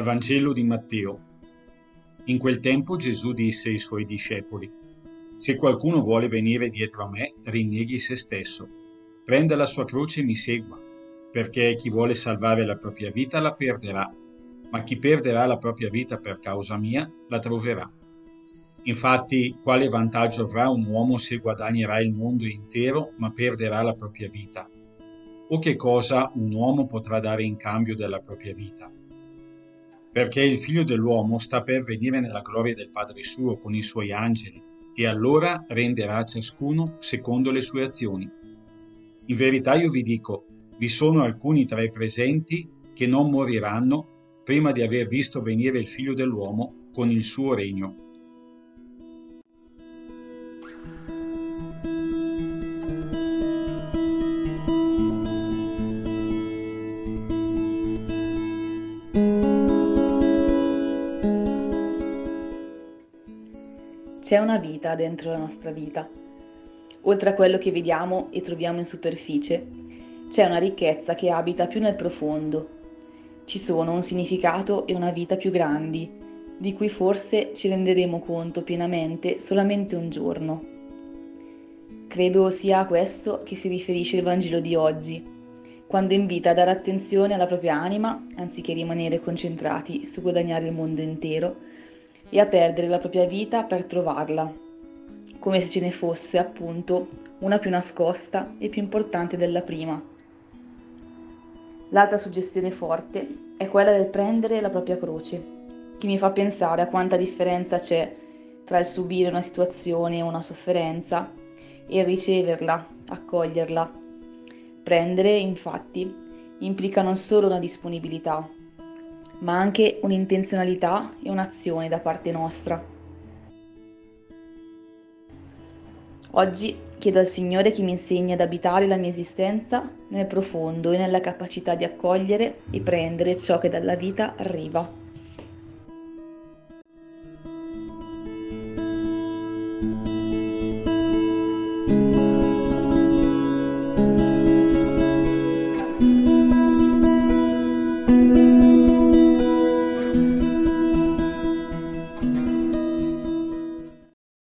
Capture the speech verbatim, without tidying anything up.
Vangelo di Matteo. In quel tempo Gesù disse ai suoi discepoli: Se qualcuno vuole venire dietro a me, rinneghi se stesso, prenda la sua croce e mi segua, perché chi vuole salvare la propria vita la perderà, ma chi perderà la propria vita per causa mia la troverà. Infatti, quale vantaggio avrà un uomo se guadagnerà il mondo intero, ma perderà la propria vita? O che cosa un uomo potrà dare in cambio della propria vita? Perché il Figlio dell'uomo sta per venire nella gloria del Padre suo con i suoi angeli, e allora renderà a ciascuno secondo le sue azioni. In verità io vi dico, vi sono alcuni tra i presenti che non moriranno prima di aver visto venire il Figlio dell'uomo con il suo regno. C'è una vita dentro la nostra vita. Oltre a quello che vediamo e troviamo in superficie, c'è una ricchezza che abita più nel profondo. Ci sono un significato e una vita più grandi, di cui forse ci renderemo conto pienamente solamente un giorno. Credo sia a questo che si riferisce il Vangelo di oggi, quando invita a dare attenzione alla propria anima, anziché rimanere concentrati su guadagnare il mondo intero, e a perdere la propria vita per trovarla, come se ce ne fosse appunto una più nascosta e più importante della prima. L'altra suggestione forte è quella del prendere la propria croce, che mi fa pensare a quanta differenza c'è tra il subire una situazione o una sofferenza e il riceverla, accoglierla. Prendere, infatti, implica non solo una disponibilità, ma anche un'intenzionalità e un'azione da parte nostra. Oggi chiedo al Signore che mi insegni ad abitare la mia esistenza nel profondo e nella capacità di accogliere e prendere ciò che dalla vita arriva.